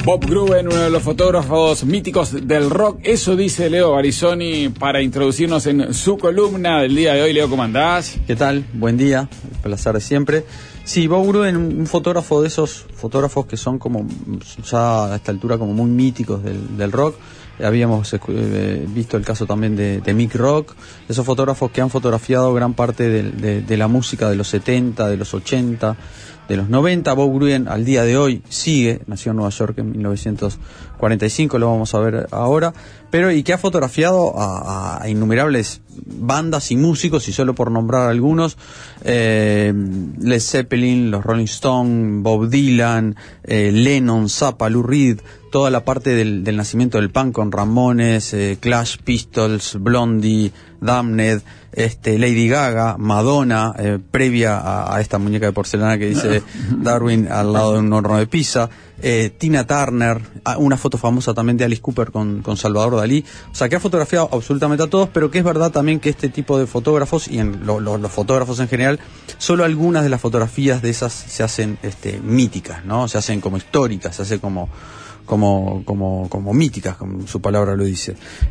Bob Gruen, uno de los fotógrafos míticos del rock. Eso dice Leo Barisoni para introducirnos en su columna del día de hoy. Leo, ¿cómo andás? ¿Qué tal? Buen día, el placer de siempre. Sí, Bob Gruen, un fotógrafo de esos fotógrafos que son como ya a esta altura como muy míticos del rock. Habíamos visto el caso también de Mick Rock, esos fotógrafos que han fotografiado gran parte de la música de los 70, de los 80, de los 90. Bob Gruen al día de hoy sigue, nació en Nueva York en 1945, lo vamos a ver ahora, pero y que ha fotografiado a innumerables bandas y músicos, y solo por nombrar algunos, Led Zeppelin, los Rolling Stones, Bob Dylan, Lennon, Zappa, Lou Reed, toda la parte del nacimiento del punk con Ramones, Clash, Pistols, Blondie, Damned, Lady Gaga, Madonna, previa a esta muñeca de porcelana que dice Darwin al lado de un horno de pizza, Tina Turner, una foto famosa también de Alice Cooper con Salvador Dalí. O sea, que ha fotografiado absolutamente a todos, pero que es verdad también que este tipo de fotógrafos y los fotógrafos en general, solo algunas de las fotografías de esas se hacen míticas, ¿no? Se hacen como históricas, se hace como míticas, como su palabra lo dice.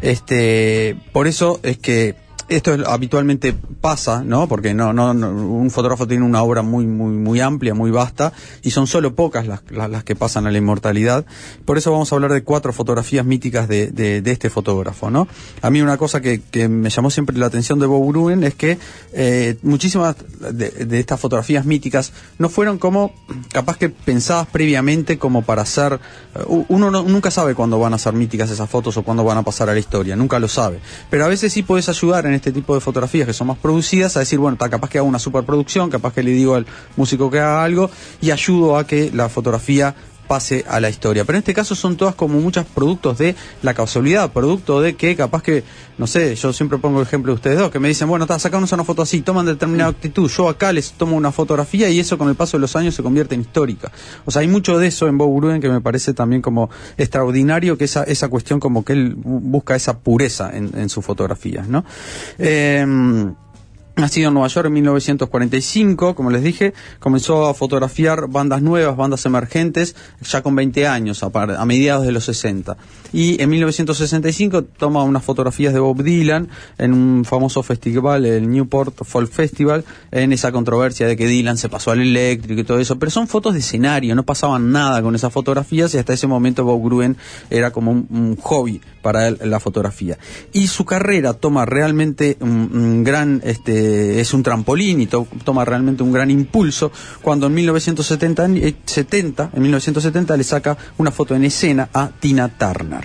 Por eso es que esto habitualmente pasa, ¿no? Porque no un fotógrafo tiene una obra muy amplia, muy vasta, y son solo pocas las que pasan a la inmortalidad. Por eso vamos a hablar de 4 fotografías míticas de este fotógrafo, ¿no? A mí una cosa que me llamó siempre la atención de Bob Gruen es que muchísimas de estas fotografías míticas no fueron como capaz que pensadas previamente como para ser... Uno nunca sabe cuándo van a ser míticas esas fotos o cuándo van a pasar a la historia, nunca lo sabe. Pero a veces sí podés ayudar en este tipo de fotografías que son más producidas a decir, bueno, capaz que hago una superproducción, capaz que le digo al músico que haga algo y ayudo a que la fotografía pase a la historia. Pero en este caso son todas como muchos productos de la casualidad, producto de que capaz que, no sé, yo siempre pongo el ejemplo de ustedes dos, que me dicen, bueno, sacamos una foto así, toman determinada actitud, yo acá les tomo una fotografía y eso con el paso de los años se convierte en histórica. O sea, hay mucho de eso en Bob Gruen que me parece también como extraordinario, que esa cuestión como que él busca esa pureza en sus fotografías, ¿no? Nacido en Nueva York en 1945, como les dije, comenzó a fotografiar bandas nuevas, bandas emergentes, ya con 20 años, a mediados de los 60. Y en 1965 toma unas fotografías de Bob Dylan en un famoso festival, el Newport Folk Festival, en esa controversia de que Dylan se pasó al eléctrico y todo eso. Pero son fotos de escenario, no pasaban nada con esas fotografías, y hasta ese momento Bob Gruen era como un hobby para él la fotografía. Y su carrera toma realmente un gran... es un trampolín y toma realmente un gran impulso cuando en 1970 le saca una foto en escena a Tina Turner.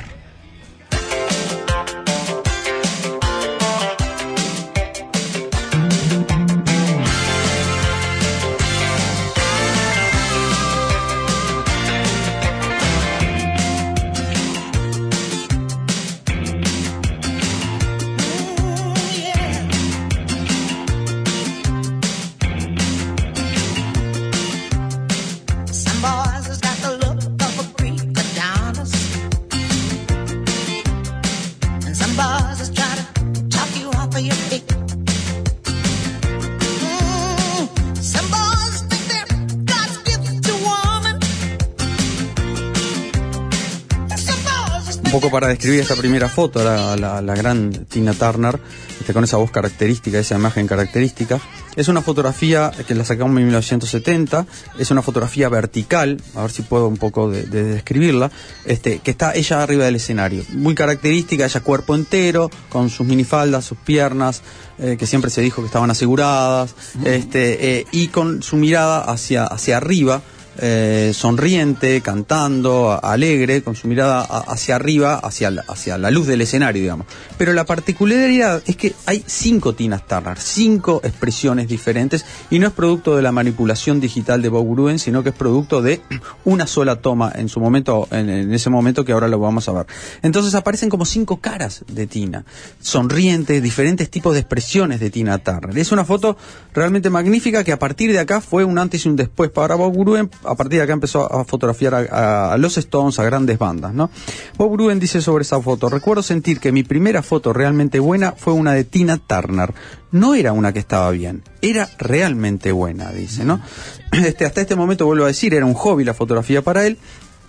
Un poco para describir esta primera foto, la gran Tina Turner, con esa voz característica, esa imagen característica. Es una fotografía que la sacamos en 1970, es una fotografía vertical, a ver si puedo un poco de describirla, que está ella arriba del escenario. Muy característica, ella cuerpo entero, con sus minifaldas, sus piernas, que siempre se dijo que estaban aseguradas, y con su mirada hacia arriba, sonriente, cantando, alegre, con su mirada hacia arriba, hacia la luz del escenario, digamos. Pero la particularidad es que hay 5 Tinas Turner, 5 expresiones diferentes, y no es producto de la manipulación digital de Bob Gruen, sino que es producto de una sola toma en su momento, en ese momento que ahora lo vamos a ver. Entonces aparecen como 5 caras de Tina, sonrientes, diferentes tipos de expresiones de Tina Turner. Es una foto realmente magnífica que a partir de acá fue un antes y un después para Bob Gruen. A partir de acá empezó a fotografiar a los Stones, a grandes bandas, ¿no? Bob Gruen dice sobre esa foto: recuerdo sentir que mi primera foto realmente buena fue una de Tina Turner. No era una que estaba bien, era realmente buena, dice, ¿no? Hasta este momento, vuelvo a decir, era un hobby la fotografía para él.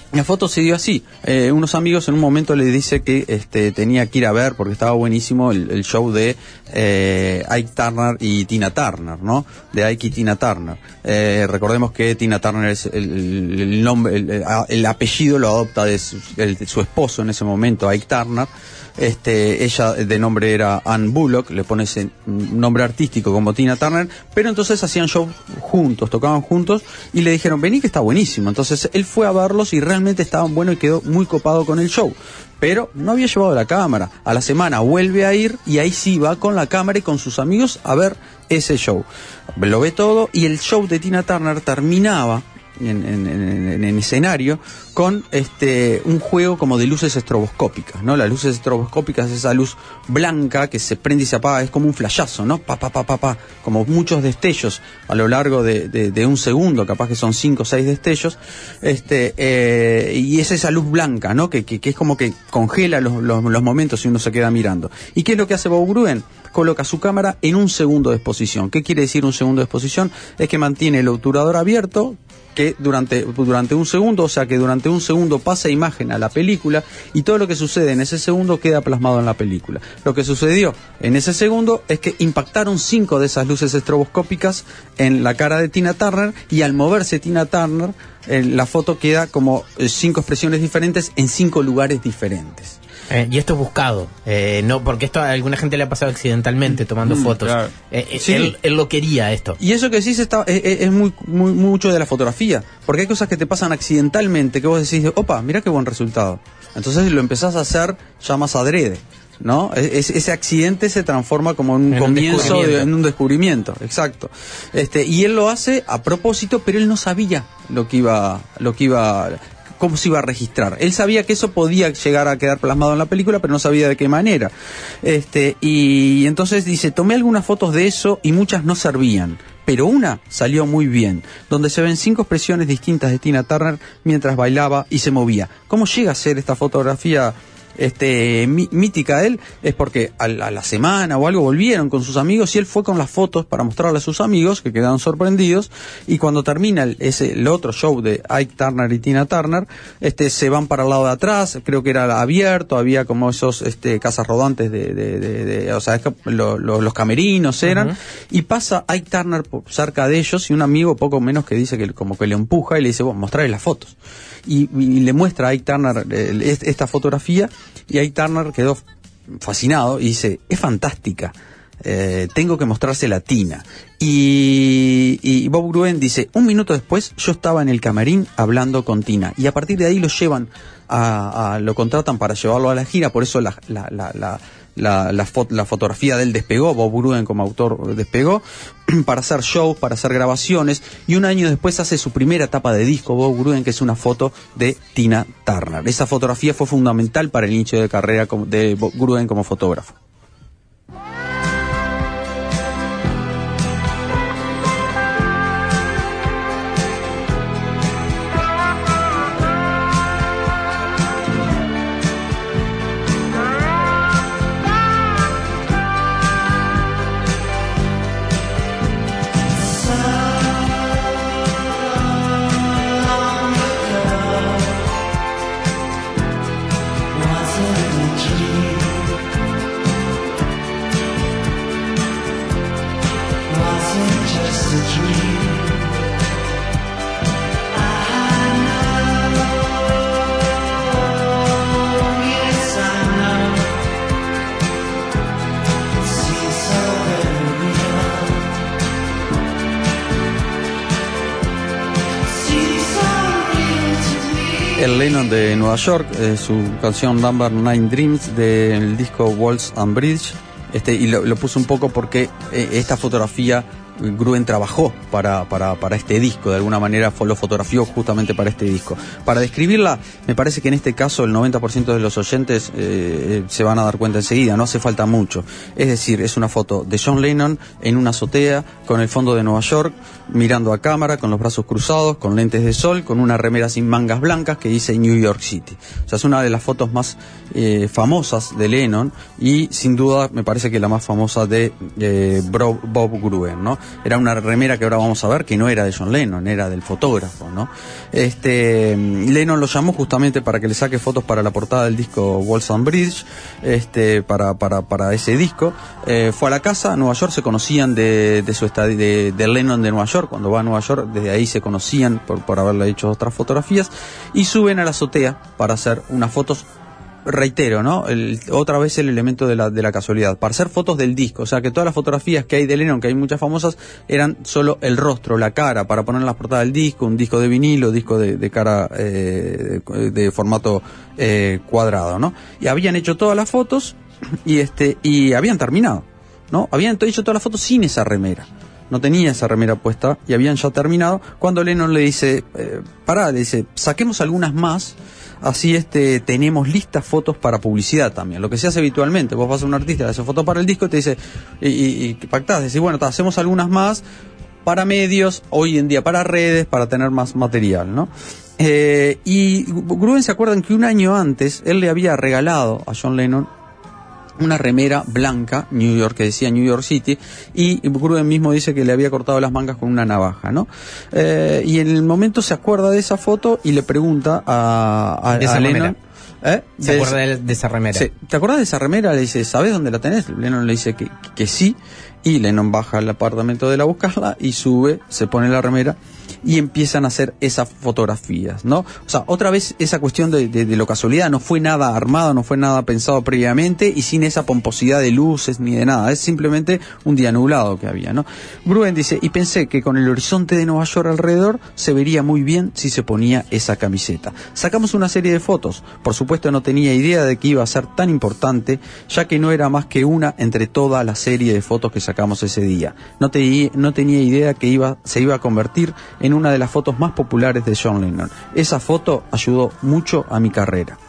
La foto se dio así. Unos amigos en un momento le dice que tenía que ir a ver, porque estaba buenísimo el show de Ike Turner y Tina Turner, ¿no? De Ike y Tina Turner. Recordemos que Tina Turner es el nombre, el apellido lo adopta de su esposo en ese momento, Ike Turner. Ella de nombre era Ann Bullock, le pone ese nombre artístico como Tina Turner, pero entonces hacían show juntos, tocaban juntos y le dijeron, vení que está buenísimo. Entonces él fue a verlos y realmente estaban buenos y quedó muy copado con el show, pero no había llevado la cámara. A la semana vuelve a ir y ahí sí va con la cámara y con sus amigos a ver ese show. Lo ve todo y el show de Tina Turner terminaba en escenario con un juego como de luces estroboscópicas, ¿no? Las luces estroboscópicas es esa luz blanca que se prende y se apaga, es como un flashazo, ¿no? Como muchos destellos a lo largo de un segundo, capaz que son 5 o 6 destellos, y es esa luz blanca, ¿no? Que es como que congela los momentos y uno se queda mirando. ¿Y qué es lo que hace Bob Gruen? Coloca su cámara en un segundo de exposición. ¿Qué quiere decir un segundo de exposición? Es que mantiene el obturador abierto, que durante un segundo, o sea que durante un segundo pasa imagen a la película y todo lo que sucede en ese segundo queda plasmado en la película. Lo que sucedió en ese segundo es que impactaron 5 de esas luces estroboscópicas en la cara de Tina Turner y al moverse Tina Turner, la foto queda como 5 expresiones diferentes en 5 lugares diferentes. Y esto es buscado, no, porque esto a alguna gente le ha pasado accidentalmente tomando fotos. Claro. Sí. Él lo quería esto. Y eso que decís es mucho de la fotografía, porque hay cosas que te pasan accidentalmente que vos decís, opa, mira qué buen resultado. Entonces lo empezás a hacer ya más adrede, ¿no? Ese accidente se transforma como en un comienzo, en un descubrimiento, exacto. Y él lo hace a propósito, pero él no sabía cómo se iba a registrar. Él sabía que eso podía llegar a quedar plasmado en la película, pero no sabía de qué manera. Y entonces dice, tomé algunas fotos de eso y muchas no servían, pero una salió muy bien, donde se ven 5 expresiones distintas de Tina Turner mientras bailaba y se movía. ¿Cómo llega a ser esta fotografía mítica de él? Es porque a la semana o algo volvieron con sus amigos y él fue con las fotos para mostrarle a sus amigos, que quedaron sorprendidos, y cuando termina el otro show de Ike Turner y Tina Turner, se van para el lado de atrás, creo que era abierto, había como esos casas rodantes o sea, los camerinos eran, y pasa Ike Turner cerca de ellos y un amigo poco menos que dice que como que le empuja y le dice, bueno, mostrarle las fotos. Y le muestra a Ike Turner esta fotografía y Ike Turner quedó fascinado y dice, es fantástica, tengo que mostrársela a Tina. Y Bob Gruen dice, un minuto después yo estaba en el camarín hablando con Tina y a partir de ahí lo llevan lo contratan para llevarlo a la gira, por eso la fotografía de él despegó, Bob Gruen como autor despegó, para hacer shows, para hacer grabaciones, y un año después hace su primera tapa de disco, Bob Gruen, que es una foto de Tina Turner. Esa fotografía fue fundamental para el inicio de carrera de Bob Gruen como fotógrafo. El Lennon de Nueva York, su canción Number 9 Dreams del disco Walls and Bridge, y lo puse un poco porque esta fotografía Gruen trabajó para este disco, de alguna manera lo fotografió justamente para este disco. Para describirla, me parece que en este caso el 90% de los oyentes se van a dar cuenta enseguida, no hace falta mucho. Es decir, es una foto de John Lennon en una azotea, con el fondo de Nueva York, mirando a cámara, con los brazos cruzados, con lentes de sol, con una remera sin mangas blancas que dice New York City. O sea, es una de las fotos más famosas de Lennon y sin duda me parece que la más famosa de Bob Gruen, ¿no? Era una remera que ahora vamos a ver que no era de John Lennon, era del fotógrafo, ¿no? Lennon lo llamó justamente para que le saque fotos para la portada del disco Walls and Bridge, para ese disco. Fue a la casa, a Nueva York, se conocían de su estadio, de Lennon de Nueva York. Cuando va a Nueva York, desde ahí se conocían por haberle hecho otras fotografías, y suben a la azotea para hacer unas fotos. Reitero, ¿no? Otra vez el elemento de la casualidad. Para hacer fotos del disco, o sea que todas las fotografías que hay de Lennon, que hay muchas famosas, eran solo el rostro, la cara, para poner en la portada del disco, un disco de vinilo, disco de cara de formato cuadrado, ¿no? Y habían hecho todas las fotos y habían terminado, ¿no? Habían hecho todas las fotos sin esa remera. No tenía esa remera puesta y habían ya terminado cuando Lennon le dice, le dice, saquemos algunas más. Así tenemos listas fotos para publicidad también, lo que se hace habitualmente. Vos vas a un artista, le haces fotos para el disco y te dice, y pactás, decís, bueno, hacemos algunas más para medios, hoy en día para redes, para tener más material, ¿no? Y Gruen se acuerdan que un año antes él le había regalado a John Lennon una remera blanca, New York, que decía New York City, y Gruen mismo dice que le había cortado las mangas con una navaja, ¿no? Y en el momento se acuerda de esa foto y le pregunta a Lennon. ¿Se acuerda de esa remera? Sí. ¿Te acuerdas de esa remera? Le dice, ¿sabés dónde la tenés? Lennon le dice que sí, y Lennon baja al apartamento de él a buscarla y sube, se pone la remera y empiezan a hacer esas fotografías, ¿no? O sea, otra vez esa cuestión de lo casualidad, no fue nada armado, no fue nada pensado previamente y sin esa pomposidad de luces ni de nada, es simplemente un día nublado que había, ¿no? Gruen dice, y pensé que con el horizonte de Nueva York alrededor se vería muy bien si se ponía esa camiseta. Sacamos una serie de fotos, por supuesto no tenía idea de que iba a ser tan importante, ya que no era más que una entre toda la serie de fotos que sacamos ese día. No tenía idea que se iba a convertir en una de las fotos más populares de John Lennon. Esa foto ayudó mucho a mi carrera.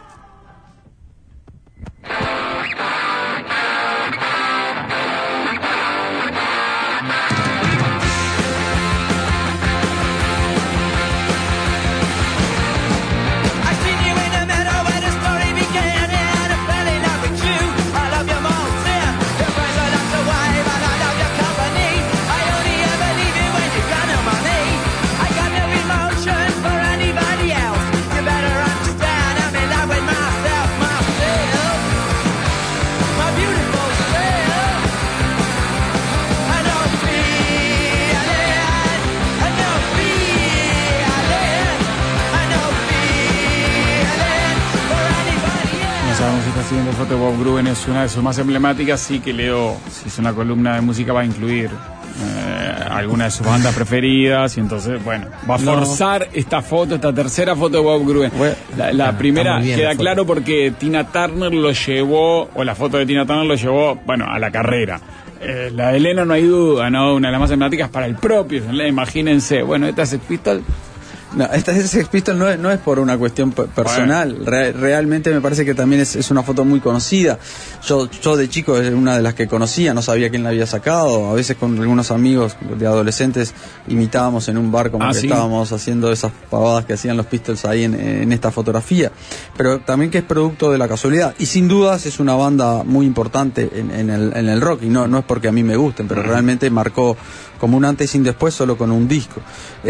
La siguiente foto de Bob Gruen es una de sus más emblemáticas, sí que Leo, si es una columna de música, va a incluir alguna de sus bandas preferidas y entonces, bueno, va a forzar esta tercera foto de Bob Gruen. La primera queda claro porque Tina Turner lo llevó, o la foto de Tina Turner lo llevó, bueno, a la carrera. La de Lennon no hay duda, ¿no? Una de las más emblemáticas para el propio, imagínense, bueno, esta es Sex Pistols. No, esta de Sex Pistols no es por una cuestión personal. Realmente me parece que también es una foto muy conocida. Yo de chico es una de las que conocía, no sabía quién la había sacado. A veces con algunos amigos de adolescentes imitábamos en un bar como que estábamos haciendo esas pavadas que hacían los Pistols ahí en esta fotografía. Pero también que es producto de la casualidad. Y sin dudas es una banda muy importante en el rock. Y no es porque a mí me gusten, pero realmente marcó como un antes y un después solo con un disco.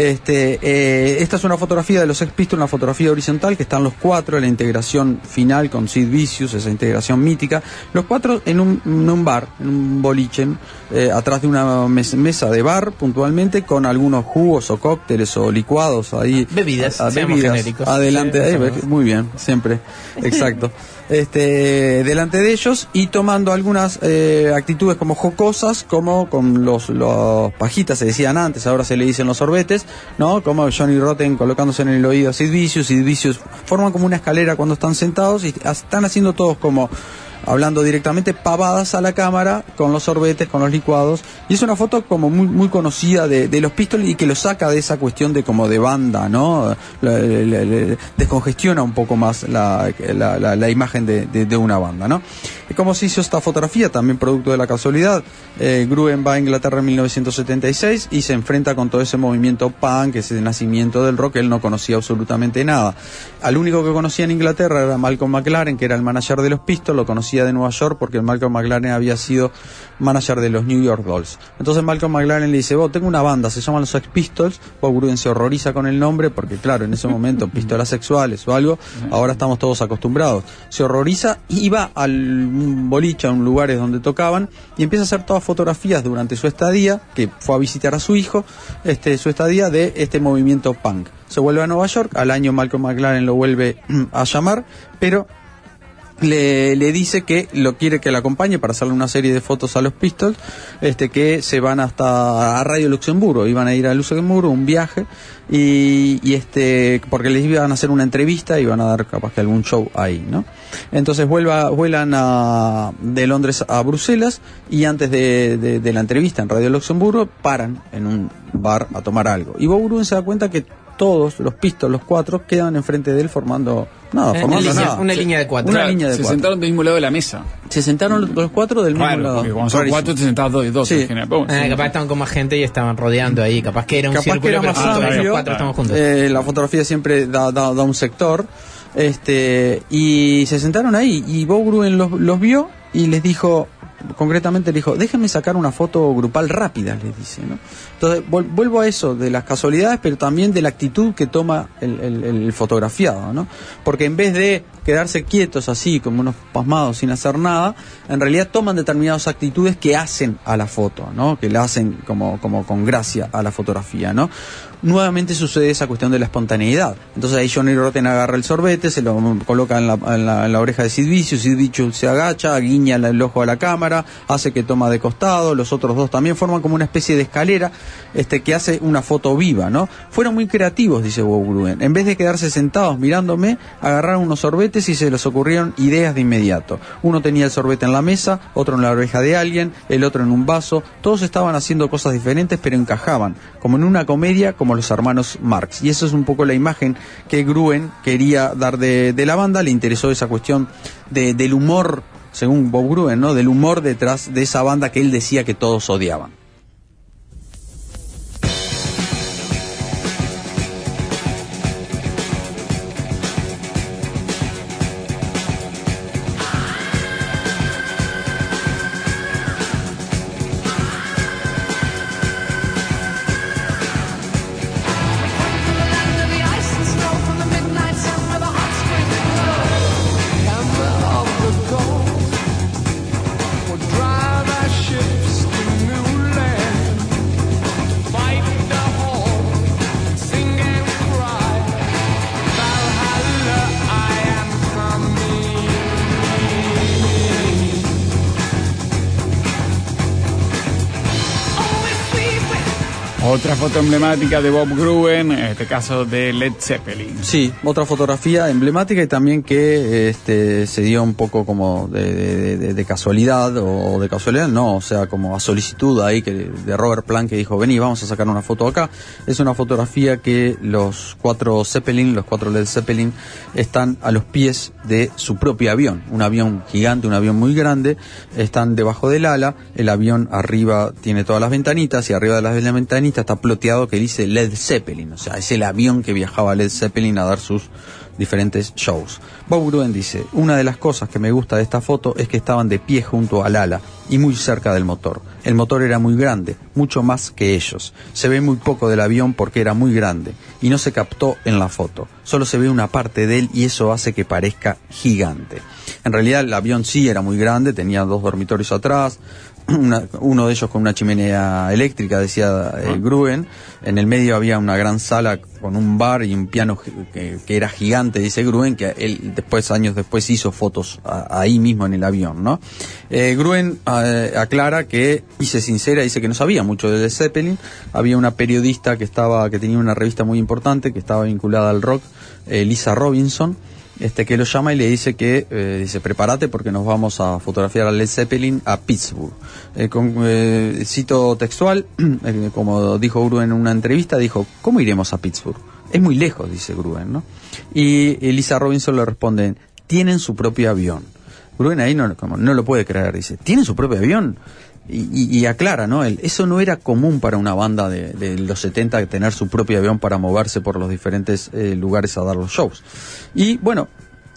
Esta es una fotografía de los Sex Pistols, una fotografía horizontal que están los cuatro, la integración final con Sid Vicious, esa integración mítica, los cuatro en un bar, en un boliche, atrás de una mesa de bar puntualmente, con algunos jugos o cócteles o licuados ahí. Bebidas genéricos. Adelante, muy bien, siempre, exacto. Delante de ellos y tomando algunas actitudes como jocosas, como con los pajitas se decían antes, ahora se le dicen los sorbetes, ¿no? Como Johnny Rotten colocándose en el oído a Sid Vicious forman como una escalera cuando están sentados y están haciendo todos como hablando directamente pavadas a la cámara con los sorbetes, con los licuados, y es una foto como muy, muy conocida de los Pistols y que lo saca de esa cuestión de como de banda, ¿no? Descongestiona un poco más la imagen de una banda, ¿no? ¿Cómo se hizo esta fotografía? También producto de la casualidad. Gruen va a Inglaterra en 1976 y se enfrenta con todo ese movimiento punk, ese nacimiento del rock. Él no conocía absolutamente nada. Al único que conocía en Inglaterra era Malcolm McLaren, que era el manager de los Pistols, lo conocía policía de Nueva York porque Malcolm McLaren había sido manager de los New York Dolls. Entonces Malcolm McLaren le dice, tengo una banda, se llaman los Sex Pistols. Bob Gruen se horroriza con el nombre porque claro, en ese momento pistolas sexuales o algo, ahora estamos todos acostumbrados. Se horroriza y va al boliche, a un lugares donde tocaban, y empieza a hacer todas fotografías durante su estadía, que fue a visitar a su hijo, su estadía de este movimiento punk. Se vuelve a Nueva York, al año Malcolm McLaren lo vuelve a llamar, pero le dice que lo quiere que le acompañe para hacerle una serie de fotos a los Pistols, que se van hasta a Radio Luxemburgo, iban a ir a Luxemburgo, un viaje, y porque les iban a hacer una entrevista y iban a dar capaz que algún show ahí, ¿no? Entonces vuelan de Londres a Bruselas, y antes de la entrevista en Radio Luxemburgo paran en un bar a tomar algo, y Bob Gruen se da cuenta que todos los Pistols, los cuatro, quedan enfrente de él formando nada. Una línea de cuatro. Se sentaron del mismo lado de la mesa. Se sentaron los cuatro del mismo lado. Porque cuando son cuatro te sentás dos y dos. Sí. Capaz estaban con más gente y estaban rodeando ahí. Capaz que era un círculo, que era más amplio, los cuatro estaban juntos. La fotografía siempre da un sector. Y se sentaron ahí, y Bob Gruen los vio y les dijo, concretamente le dijo, déjenme sacar una foto grupal rápida, les dice, ¿no? Entonces vuelvo a eso de las casualidades, pero también de la actitud que toma el fotografiado, ¿no? Porque en vez de quedarse quietos así como unos pasmados sin hacer nada, en realidad toman determinadas actitudes que hacen a la foto, ¿no? Que la hacen como con gracia a la fotografía, ¿no? Nuevamente sucede esa cuestión de la espontaneidad. Entonces ahí Johnny Rotten agarra el sorbete, se lo coloca en la oreja de Sid Vicious se agacha, guiña el ojo a la cámara, hace que toma de costado, los otros dos también forman como una especie de escalera que hace una foto viva, ¿no? Fueron muy creativos, dice Bob Gruen. En vez de quedarse sentados mirándome, agarraron unos sorbetes y se les ocurrieron ideas de inmediato. Uno tenía el sorbete en la mesa, otro en la oreja de alguien, el otro en un vaso. Todos estaban haciendo cosas diferentes, pero encajaban, como en una comedia, como los hermanos Marx. Y eso es un poco la imagen que Gruen quería dar de la banda. Le interesó esa cuestión del humor, según Bob Gruen, ¿no? Del humor detrás de esa banda que él decía que todos odiaban. Otra foto emblemática de Bob Gruen, en este caso de Led Zeppelin. Sí, otra fotografía emblemática y también que se dio un poco como de casualidad, o de casualidad no, o sea, como a solicitud ahí de Robert Plant, que dijo, vení, vamos a sacar una foto acá. Es una fotografía que los cuatro Led Zeppelin, están a los pies de su propio avión, un avión gigante, un avión muy grande, están debajo del ala, el avión arriba tiene todas las ventanitas y arriba de las ventanitas está ploteado que dice Led Zeppelin, o sea, es el avión que viajaba Led Zeppelin a dar sus diferentes shows. Bob Gruen dice, una de las cosas que me gusta de esta foto es que estaban de pie junto al ala y muy cerca del motor. El motor era muy grande, mucho más que ellos. Se ve muy poco del avión porque era muy grande y no se captó en la foto. Solo se ve una parte de él y eso hace que parezca gigante. En realidad el avión sí era muy grande, tenía 2 dormitorios atrás, uno de ellos con una chimenea eléctrica, decía Gruen. En el medio había una gran sala con un bar y un piano que era gigante, dice Gruen, que él años después hizo fotos ahí mismo en el avión, ¿no? Gruen aclara que, dice sincera, dice que no sabía mucho de Led Zeppelin. Había una periodista que tenía una revista muy importante, que estaba vinculada al rock, Lisa Robinson, que lo llama y le dice que, dice, prepárate porque nos vamos a fotografiar a Led Zeppelin a Pittsburgh. Cito textual, como dijo Gruen en una entrevista, dijo, ¿cómo iremos a Pittsburgh? Es muy lejos, dice Gruen, ¿no? Y Lisa Robinson le responde, tienen su propio avión. Gruen ahí no lo puede creer, dice, ¿tienen su propio avión? Y aclara, ¿no? Eso no era común para una banda de los 70 tener su propio avión para moverse por los diferentes lugares a dar los shows. Y bueno,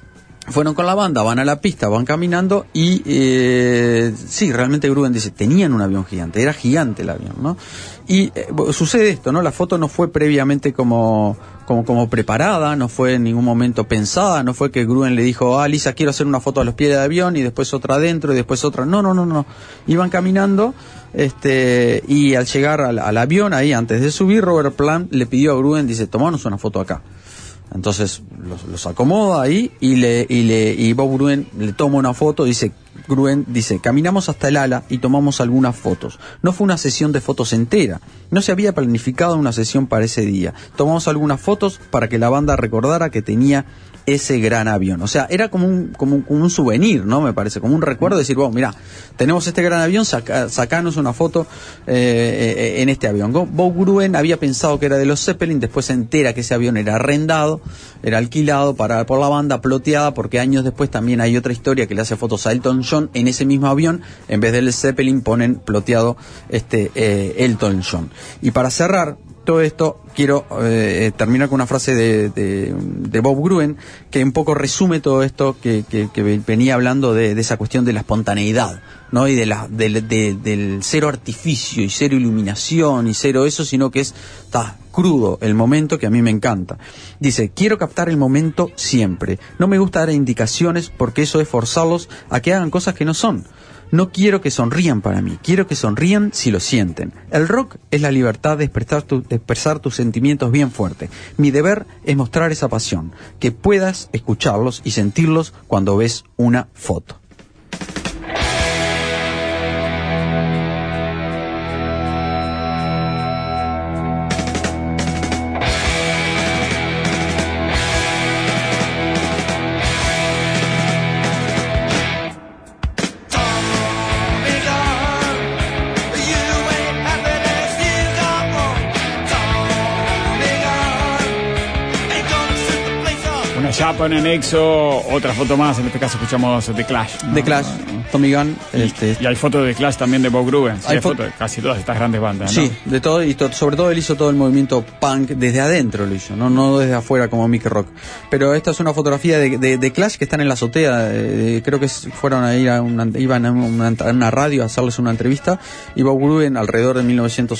Fueron con la banda, van a la pista, van caminando y sí, realmente Gruen dice, tenían un avión gigante, era gigante el avión, ¿no? Y sucede esto, ¿no? La foto no fue previamente como preparada, no fue en ningún momento pensada, no fue que Gruen le dijo, Lisa, quiero hacer una foto a los pies del avión y después otra adentro y después otra. No. Iban caminando, y al llegar al avión, ahí antes de subir, Robert Plant le pidió a Gruen, dice, tomanos una foto acá. Entonces los acomoda ahí y Bob Gruen le toma una foto. Gruen dice, caminamos hasta el ala y tomamos algunas fotos. No fue una sesión de fotos entera, no se había planificado una sesión para ese día. Tomamos algunas fotos para que la banda recordara que tenía ese gran avión. O sea, era como un souvenir, ¿no? Me parece, como un recuerdo de decir, bueno, mirá, tenemos este gran avión, sacanos una foto en este avión. Bob Gruen había pensado que era de los Zeppelin, después se entera que ese avión era arrendado, era alquilado por la banda, ploteada, porque años después también hay otra historia que le hace fotos a Elton John en ese mismo avión, en vez del Zeppelin ponen ploteado Elton John. Y para cerrar todo esto, quiero terminar con una frase de Bob Gruen, que un poco resume todo esto que venía hablando de esa cuestión de la espontaneidad, ¿no? Y del cero artificio y cero iluminación y cero eso, sino que está crudo el momento, que a mí me encanta. Dice, quiero captar el momento siempre. No me gusta dar indicaciones porque eso es forzarlos a que hagan cosas que no son. No quiero que sonrían para mí, quiero que sonrían si lo sienten. El rock es la libertad de expresar tus sentimientos bien fuerte. Mi deber es mostrar esa pasión, que puedas escucharlos y sentirlos cuando ves una foto. Ya pone anexo otra foto más, en este caso escuchamos The Clash, ¿no? The Clash, Tommy Gunn. Y hay fotos de Clash también de Bob Gruen. Sí, hay fotos de casi todas estas grandes bandas, ¿no? Sí, de todo, y sobre todo él hizo todo el movimiento punk desde adentro, lo hizo, no desde afuera como Mickey Rock. Pero esta es una fotografía de Clash que están en la azotea, creo que fueron a ir iban a una radio a hacerles una entrevista, y Bob Gruen alrededor de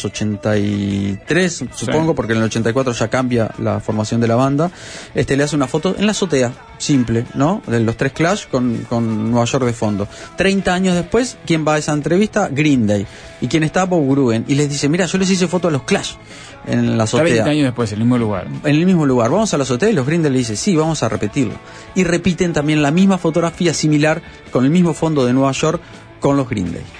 1983, supongo, sí, porque en el 84 ya cambia la formación de la banda, le hace una foto en la azotea, simple, ¿no? De los tres Clash con Nueva York de fondo. 30 años después, ¿quién va a esa entrevista? Green Day. ¿Y quién está? Bob Gruen. Y les dice, mira, yo les hice foto a los Clash en la azotea. 30 años después, en el mismo lugar. En el mismo lugar. Vamos a la azotea y los Green Day le dicen, sí, vamos a repetirlo. Y repiten también la misma fotografía similar, con el mismo fondo de Nueva York, con los Green Day.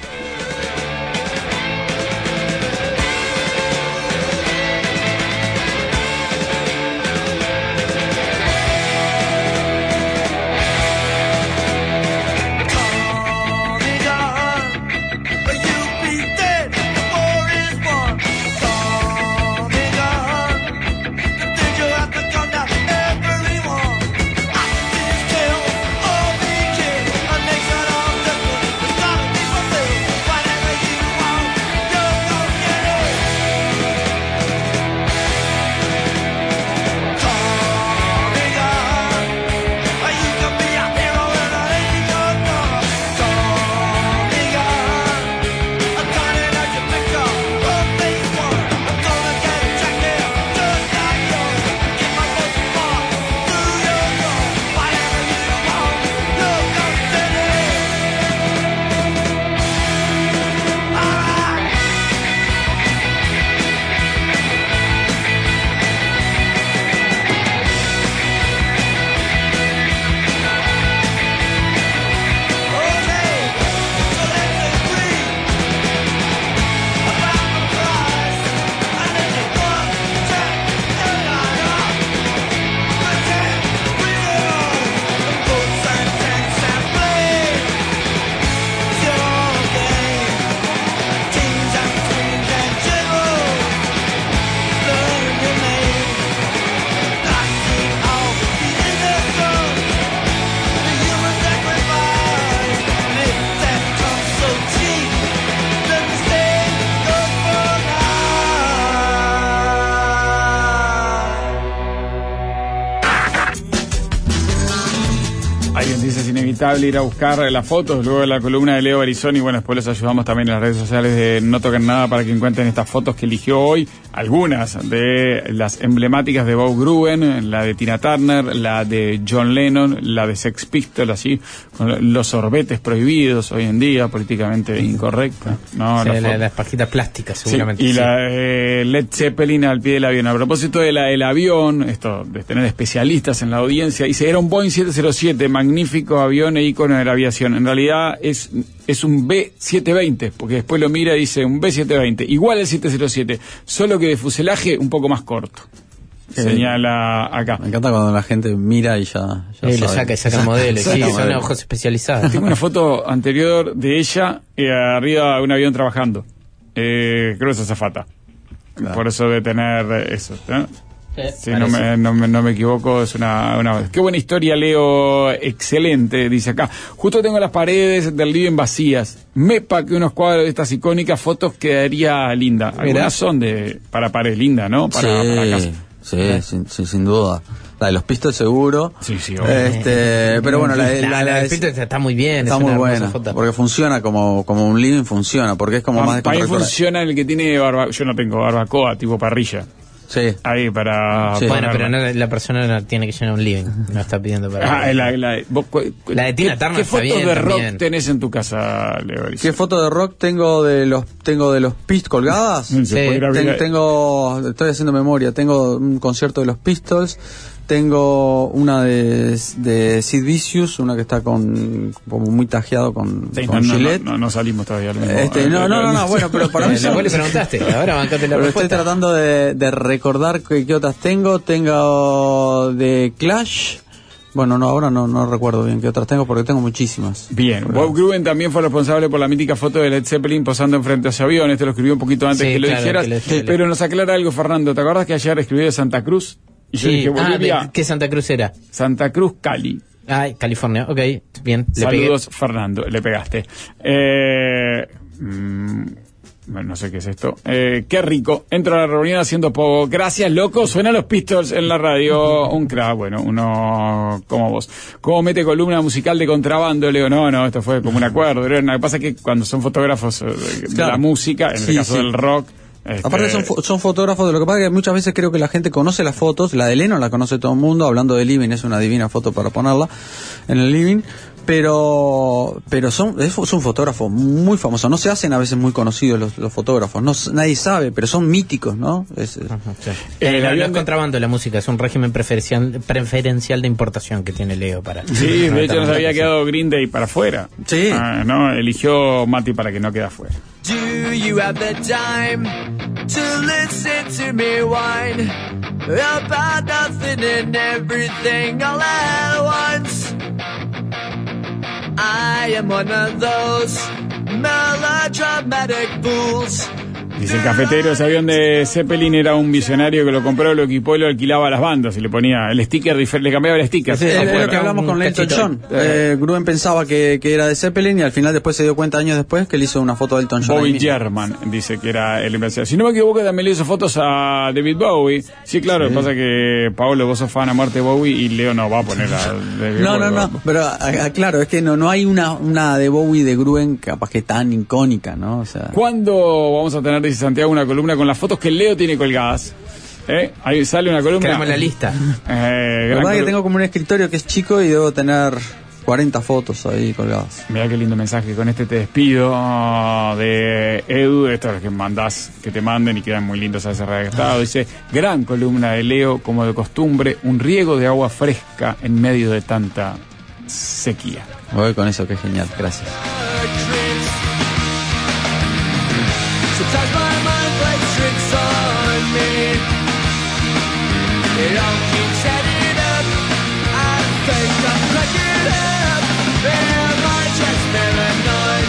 inevitable ir a buscar las fotos, luego de la columna de Leo Berizoni, bueno, después les ayudamos también en las redes sociales de No Toquen Nada para que encuentren estas fotos que eligió hoy, algunas de las emblemáticas de Bob Gruen, la de Tina Turner, la de John Lennon, la de Sex Pistols, así, con los sorbetes prohibidos hoy en día, políticamente incorrecta, ¿no? Sí, las pajitas plásticas, seguramente. Sí, y la de Led Zeppelin al pie del avión. A propósito de la del avión, esto de tener especialistas en la audiencia, dice, era un Boeing 707, magnífico avión e ícono de la aviación. En realidad es un B720, porque después lo mira y dice un B720, igual el 707, solo que de fuselaje un poco más corto. Señala acá. Me encanta cuando la gente mira y ya le sabe. saca el modelo. Sí, son ojos especializados. Tengo una foto anterior de ella arriba de un avión trabajando. Creo que es azafata. Claro. Por eso de tener eso, ¿no? Si no me equivoco, es una... Qué buena historia, Leo, excelente, dice acá. Justo tengo las paredes del living vacías. Mepa que unos cuadros de estas icónicas fotos quedaría linda. Algunas son para pared linda, ¿no? Para casa. Sí, sin duda. La de los Pistols seguro. Sí, pero bueno, la de Pistols está muy bien. Está muy buena, porque funciona como un living, funciona, porque es como más de para mí funciona el que tiene yo no tengo barbacoa, tipo parrilla. Sí. Ahí para... Sí. Bueno, pero la persona no tiene que llenar un living. No está pidiendo para... la de Tina Turner. ¿Qué fotos de rock también tenés en tu casa, Leo? ¿Qué fotos de rock tengo de los Pistols colgadas? Sí. Estoy haciendo memoria. Tengo un concierto de los Pistols. Tengo una de Sid Vicious, una que está como muy tajeado con Gillette. No salimos todavía. No, bueno, pero para mí... Después le preguntaste, ahora bancate la respuesta. Estoy tratando de recordar qué otras tengo. Tengo de Clash. Bueno, ahora no recuerdo bien qué otras tengo porque tengo muchísimas. Bien, Bob Gruen también fue responsable por la mítica foto de Led Zeppelin posando enfrente a ese avión. Este lo escribió un poquito antes que lo dijeras. Pero nos aclara algo, Fernando. ¿Te acuerdas que ayer escribí de Santa Cruz? Y yo dije, ¿qué Santa Cruz era? Santa Cruz, Cali. California, ok, bien. Saludos, Fernando, le pegaste. Bueno, no sé qué es esto. Qué rico. Entro a la reunión haciendo poco. Gracias, loco. Suenan los Pistols en la radio. Un crack, bueno, uno como vos. ¿Cómo mete columna musical de contrabando? Leo, no, esto fue como un acuerdo. Lo que pasa es que cuando son fotógrafos de la música, en el caso del rock... Aparte son fotógrafos, de lo que pasa es que muchas veces creo que la gente conoce las fotos. La de Lennon la conoce todo el mundo. Hablando de living, es una divina foto para ponerla en el living. Pero son fotógrafos muy famosos. No se hacen a veces muy conocidos los fotógrafos. Nadie sabe, pero son míticos, ¿no? No es contrabando la música, es un régimen preferencial de importación que tiene Leo para... Sí, de hecho nos había quedado Green Day para afuera. Sí. No, eligió Mati para que no quede afuera. Do you have the time to listen to me whine about nothing and everything all at once? I am one of those melodramatic fools. Dice el cafetero, ese avión de Zeppelin era un visionario que lo compró, lo equipó y lo alquilaba a las bandas y le ponía el sticker, le cambiaba el sticker. Sí, es lo que hablamos con Elton John. Gruen pensaba que era de Zeppelin y al final después se dio cuenta años después que él hizo una foto de Elton John. Bobby German dice que era el inversor. Si no me equivoco, también le hizo fotos a David Bowie. Sí, claro, lo que pasa es que Pablo, vos sos fan a muerte de Bowie y Leo no va a poner a David Bowie. No, pero claro, es que no hay una de Bowie de Gruen capaz que tan icónica, ¿no? O sea, ¿cuándo vamos a tener, dice Santiago, una columna con las fotos que Leo tiene colgadas? Ahí sale una columna. Queremos la lista. La verdad es que tengo como un escritorio que es chico y debo tener 40 fotos ahí colgadas. Mirá qué lindo mensaje. Con este te despido de Edu. Esto es lo que mandás, que te manden y quedan muy lindos a ese redactado. Dice, gran columna de Leo, como de costumbre, un riego de agua fresca en medio de tanta sequía. Voy con eso, que genial. Gracias. Sometimes my mind plays tricks on me. It all keeps adding up. I think I'm cracking up. Am I just paranoid?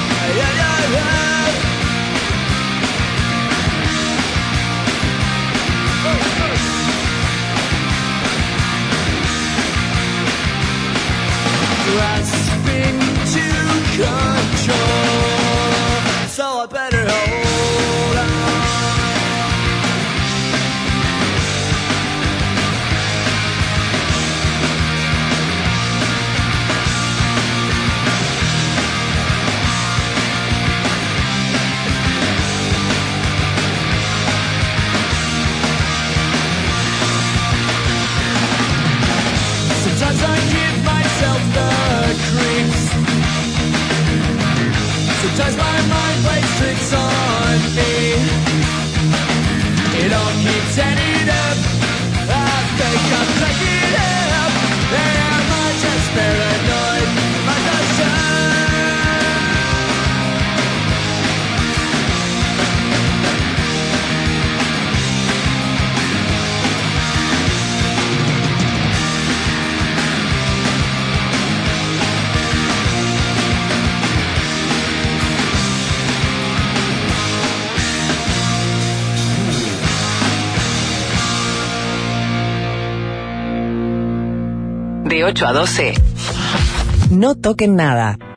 Grasping to control, so I better hold on. set it up. I think I'm taking up. Am I just paranoid? Am I just De 8 a 12. No toquen nada.